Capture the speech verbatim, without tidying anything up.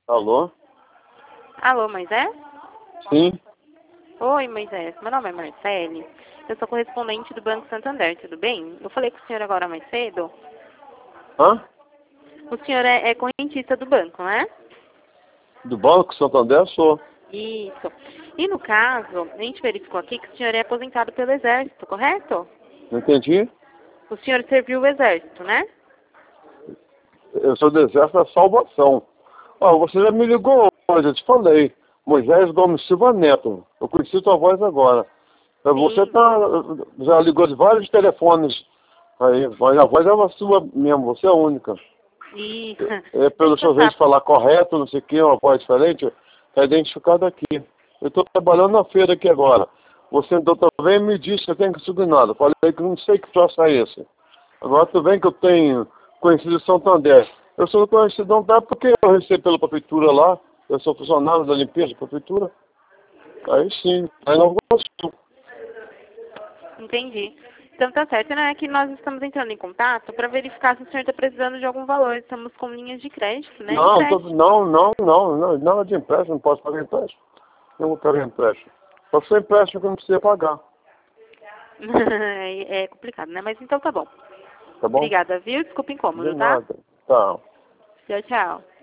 Alô? Alô, Moisés? Sim. Oi, Moisés. Meu nome é Marcele. Eu sou correspondente do Banco Santander, tudo bem? Eu falei com o senhor agora mais cedo. Hã? O senhor é, é correntista do banco, né? Do Banco Santander sou. Isso. E no caso, a gente verificou aqui que o senhor é aposentado pelo Exército, correto? Não entendi? O senhor serviu o Exército, né? Eu sou do Exército da Salvação. Ó, você já me ligou hoje, eu te falei. Moisés Gomes Silva Neto. Eu conheci tua voz agora. Você Sim. tá, já ligou de vários telefones aí, mas a voz é a sua mesmo, você é a única. E É pelo deixa eu seu jeito de passar. falar correto, não sei o que, uma voz diferente, está identificado aqui. Eu estou trabalhando na feira aqui agora. Você então também me disse que eu tenho que subir nada. Falei que não sei que troço é esse. Agora tu vem que eu tenho conhecido Santander. Eu sou conhecido não dá porque eu recebo pela prefeitura lá. Eu sou funcionário da limpeza da prefeitura. Aí sim, aí não gosto. Entendi. Então tá certo, né? Que nós estamos entrando em contato para verificar se o senhor está precisando de algum valor. Estamos com linhas de crédito, né? Não, tô, Empréstimo. não, não, não, não, nada de empréstimo, não posso pagar empréstimo. Eu vou pagar empréstimo. Só se for empréstimo que eu não precisa pagar. É complicado, né? Mas então tá bom. Tá bom? Obrigada, viu? Desculpa o De incômodo, tá? nada. Tá. Tchau, tchau.